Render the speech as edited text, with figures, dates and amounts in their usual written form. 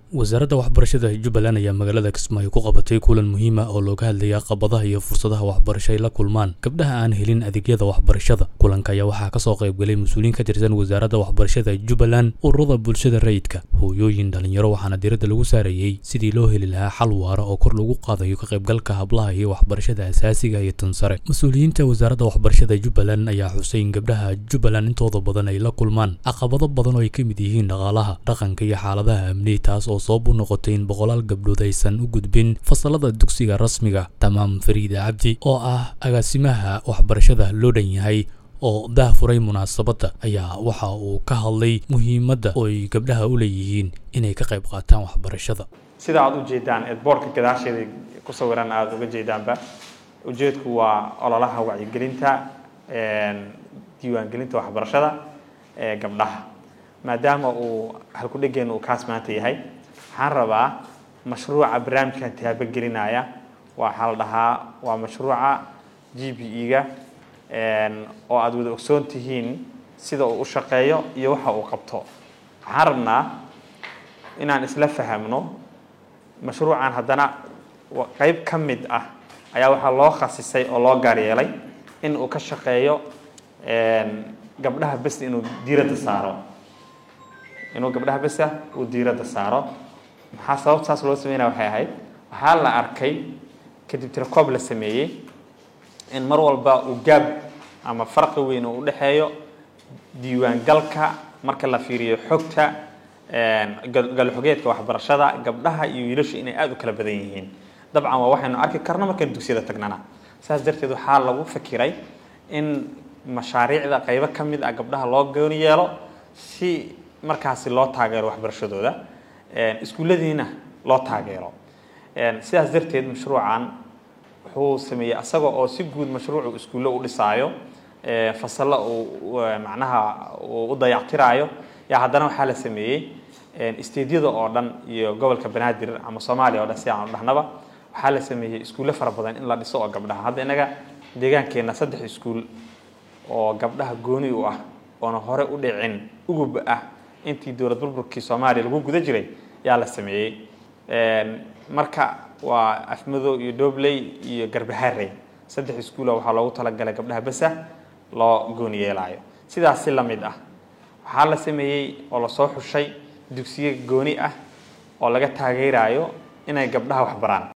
wasaaradda waxbarashada Jubbaland ayaa magaalada Kismaayo ku qabatay kulan muhiim ah oo looga hadlayay caqabadaha iyo fursadaha waxbarasho ay la kulmaan gabdhaha aan helin adeegyada waxbarashada. Kulanka ayaa waxaa ka soo qayb galay mas'uuliyiin ka tirsan wasaaradda waxbarashada Jubbaland, ururada bulshada rayidka, hooyooyin dhalinyaro, waxaana diiradda lagu saarayay sidii loo heli lahaa xal waara oo kor lagu qaadayo ka qaybgalka hablaha iyo waxbarashada aasaasiga iyo tan sare. Mas'uuliyiinta wasaaradda waxbarashada Jubbaland ayaa xusay in gabdhaha Jubbaland intooda badan ay la kulmaan caqabado badan oo ay ka mid yihiin dhaqaalaha, dhaqanka iyo xaaladaha amni, taas oo soo noqotay in boqolaal gabdhood aysan u gudbin fasalada dugsiga rasmiga. Tamaam Fariida Cabdi oo ah agaasimaha waxbarashada loo dhan yahay oo daahfuray munaasabadda ayaa waxa uu ka hadlay muhiimadda ay gabdhaha u leeyihiin inay ka qayb qaataan waxbarashada. sida aad u jeedaan boorka gadaasheeda ku sawiran aad uga jeedaanba ujeedku waa ololaha wacyigelinta diiwaangelinta waxbarashada ee gabdhaha, maadaama uu halku dhigeen uu kaas maanta yahay. waxaan rabaa mashruuca barnaamijkan taabagelinaya waxaa la dhahaa waa mashruuca GPE-ga oo aad wada ogsoon tihiin sida uu u shaqeeyo iyo waxa uu qabto. waxaan rabnaa inaan isla fahamno mashruucan haddana qayb ka mid ah ayaa waxaa loo khasisay oo loo gaar yeelay in uu ka shaqeeyo gabdhaha bes inuu diiradda saaro. maxaa sababtaas loo sameynaa waxay ahayd waxaa la arkay kadib tirakoob la sameeyey in mar walba uu gaab ama farqi weyn uu u dhexeeyo diiwaangalka marka la fiiriyo xogta galxogeedka waxbarashada gabdhaha iyo wiilasha inay aad u kala badan yihiin. dabcan waa waxaynu arki karno markaan dugsiyada tagnana. saas darteed waxaa lagu fakiray in mashaariicda qaybo ka mid ah gabdhaha loo gooni yeelo si markaasi loo taageero waxbarashadooda, iskuuladiina loo taageero. sidaas darteed mashruucan wuxuu sameeyay asaga oo si guud mashruucu iskuulo u dhisaayo, fasalo uu macnaha u dayactiraayo, yaa haddana waxaa la sameeyey isteedyada oo dhan iyo gobolka Banaadir ama Soomaaliya oo dhan si aan u dhahnaba waxaa la sameeyey iskuulo fara badan in la dhiso oo gabdhaha. hadda inaga deegaankeena 3 iskuul oo gabdhaha gooni u ah oona hore u dhicin ugub ah intii dowlad burburkii Soomaaliya lagu guda jiray yaa la sameeyey. marka waa Afmado iyo Doobley iyo Garbaharey 3 iskuul waxaa loogu talagalay gabdhaha bas loo gooni yeelaayo. sidaas si la mid ah waxaa la sameeyey oo la soo xushay dugsiyo gooni ah oo laga taageerayo inay gabdhaha wax baraan.